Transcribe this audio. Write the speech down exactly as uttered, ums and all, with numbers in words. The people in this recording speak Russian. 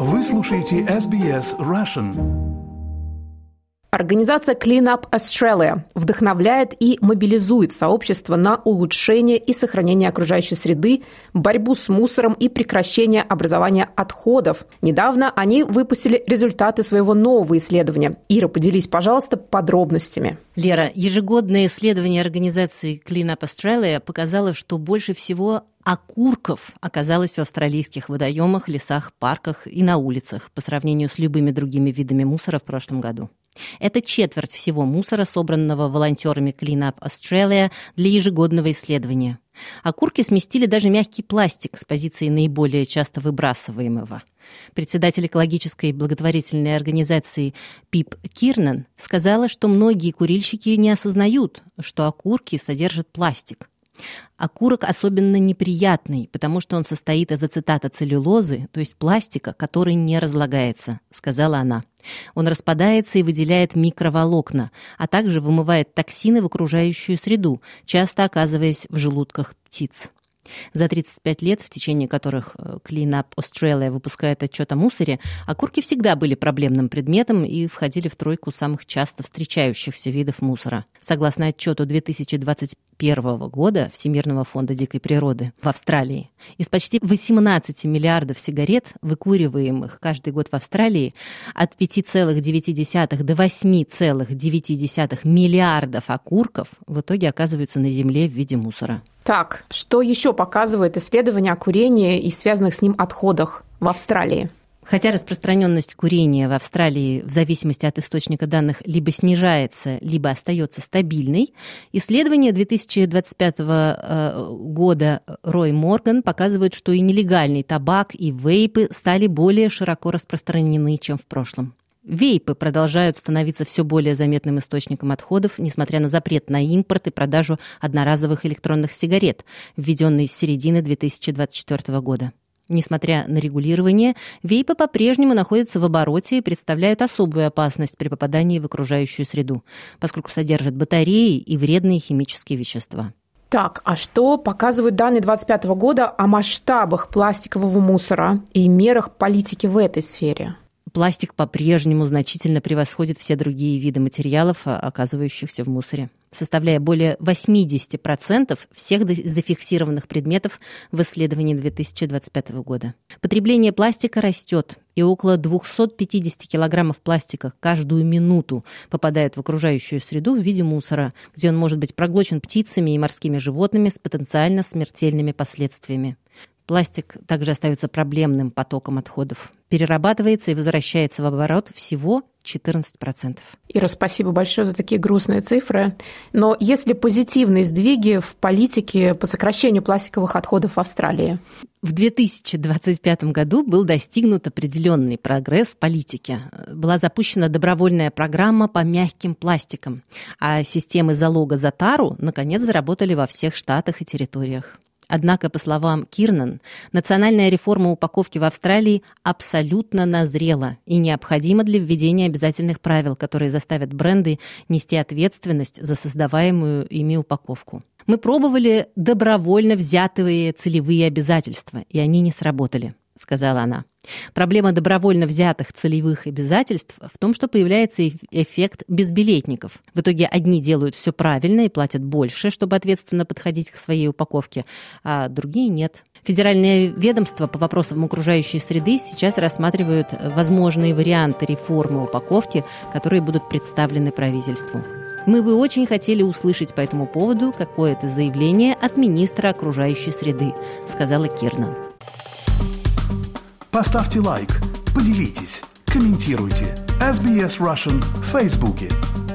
Вы слушаете эс би эс Russian. Организация Clean Up Australia вдохновляет и мобилизует сообщество на улучшение и сохранение окружающей среды, борьбу с мусором и прекращение образования отходов. Недавно они выпустили результаты своего нового исследования. Ира, поделись, пожалуйста, подробностями. Лера, ежегодное исследование организации Clean Up Australia показало, что больше всего окурков оказалось в австралийских водоемах, лесах, парках и на улицах по сравнению с любыми другими видами мусора в прошлом году. Это четверть всего мусора, собранного волонтерами Clean Up Australia для ежегодного исследования. Окурки сместили даже мягкий пластик с позиции наиболее часто выбрасываемого. Председатель экологической благотворительной организации Пип Кирнан сказала, что многие курильщики не осознают, что окурки содержат пластик. Окурок особенно неприятный, потому что он состоит из ацетата целлюлозы, то есть пластика, который не разлагается, сказала она. Он распадается и выделяет микроволокна, а также вымывает токсины в окружающую среду, часто оказываясь в желудках птиц. За тридцать пять лет, в течение которых Clean Up Australia выпускает отчет о мусоре, окурки всегда были проблемным предметом и входили в тройку самых часто встречающихся видов мусора. Согласно отчету две тысячи двадцать первого года Всемирного фонда дикой природы в Австралии, из почти восемнадцати миллиардов сигарет, выкуриваемых каждый год в Австралии, от пяти целых девяти десятых до восьми целых девяти десятых миллиардов окурков в итоге оказываются на земле в виде мусора. Так, что еще показывает исследование о курении и связанных с ним отходах в Австралии? Хотя распространенность курения в Австралии в зависимости от источника данных либо снижается, либо остается стабильной, исследования две тысячи двадцать пятого года Рой Морган показывают, что и нелегальный табак, и вейпы стали более широко распространены, чем в прошлом. Вейпы продолжают становиться все более заметным источником отходов, несмотря на запрет на импорт и продажу одноразовых электронных сигарет, введенный с середины две тысячи двадцать четвёртого года. Несмотря на регулирование, вейпы по-прежнему находятся в обороте и представляют особую опасность при попадании в окружающую среду, поскольку содержат батареи и вредные химические вещества. Так, а что показывают данные две тысячи двадцать пятого года о масштабах пластикового мусора и мерах политики в этой сфере? Пластик по-прежнему значительно превосходит все другие виды материалов, оказывающихся в мусоре, составляя более восемьдесят процентов всех зафиксированных предметов в исследовании две тысячи двадцать пятого года. Потребление пластика растет, и около двести пятьдесят килограммов пластика каждую минуту попадают в окружающую среду в виде мусора, где он может быть проглочен птицами и морскими животными с потенциально смертельными последствиями. Пластик также остается проблемным потоком отходов. Перерабатывается и возвращается в оборот всего четырнадцать процентов. Ира, спасибо большое за такие грустные цифры. Но есть ли позитивные сдвиги в политике по сокращению пластиковых отходов в Австралии? В две тысячи двадцать пятом году был достигнут определенный прогресс в политике. Была запущена добровольная программа по мягким пластикам, а системы залога за тару наконец заработали во всех штатах и территориях. Однако, по словам Кирнан, национальная реформа упаковки в Австралии абсолютно назрела и необходима для введения обязательных правил, которые заставят бренды нести ответственность за создаваемую ими упаковку. Мы пробовали добровольно взятые целевые обязательства, и они не сработали, сказала она. Проблема добровольно взятых целевых обязательств в том, что появляется эффект безбилетников. В итоге одни делают все правильно и платят больше, чтобы ответственно подходить к своей упаковке, а другие нет. Федеральное ведомство по вопросам окружающей среды сейчас рассматривают возможные варианты реформы упаковки, которые будут представлены правительству. Мы бы очень хотели услышать по этому поводу какое-то заявление от министра окружающей среды, сказала Кирнан. Поставьте лайк, поделитесь, комментируйте. эс би эс Russian в Фейсбуке.